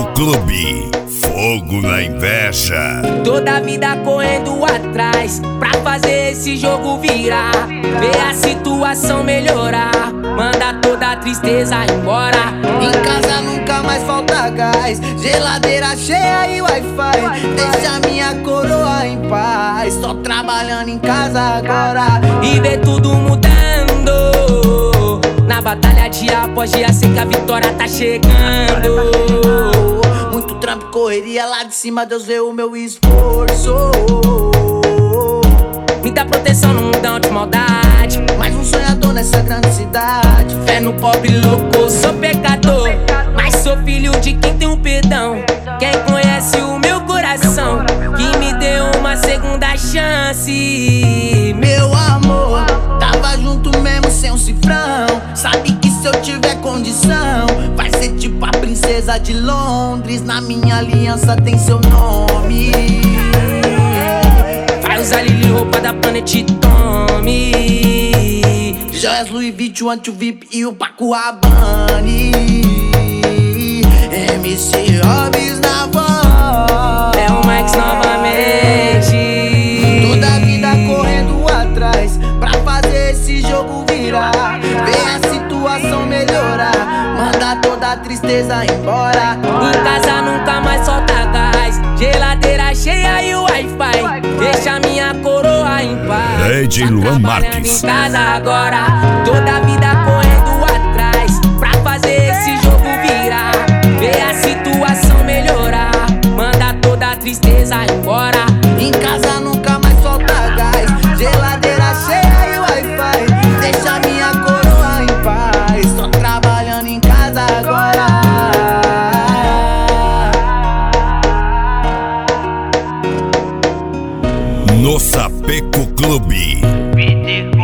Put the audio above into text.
Sapeco Clube, fogo na inveja. Toda a vida correndo atrás pra fazer esse jogo virar. Ver a situação melhorar, manda toda a tristeza embora. Em casa nunca mais falta gás, geladeira cheia e Wi-Fi. Deixa minha coroa em paz, tô trabalhando em casa agora. E ver tudo mudando, na batalha dia após dia, sei que a vitória tá chegando. Muito trampo e correria lá de cima, Deus vê o meu esforço. Me dá proteção no mundão de maldade, Mais um sonhador nessa grande cidade. fé no pobre louco, sou pecador, mas sou filho de quem tem um perdão. Quem conhece o meu coração, que me deu uma segunda chance. Meu amor, tava junto mesmo sem um cifrão. Sabe que se eu tiver condição, vai ser tipo a princesa de Londres. Na minha aliança tem seu nome. Vai usar Lili, roupa da Planet Tommy, Joias Louis Vuitton, Anti-VIP e o Paco Rabanne. MC Hobbs na voz, é o Max novamente. toda a vida correndo atrás pra fazer esse jogo virar. Ver a situação melhorar, manda toda a tristeza embora. Em casa nunca mais solta gás, geladeira cheia e o Wi-Fi. Deixa minha coroa em paz. DJ Tá Luan trabalhando Marques. em casa agora, toda a vida correndo atrás pra fazer esse jogo virar. Ver a situação melhorar, manda toda a tristeza embora. Em casa nunca mais falta gás, geladeira cheia e Wi-Fi. Deixa minha coroa em paz, tô trabalhando em casa agora. No Sapeco Clube.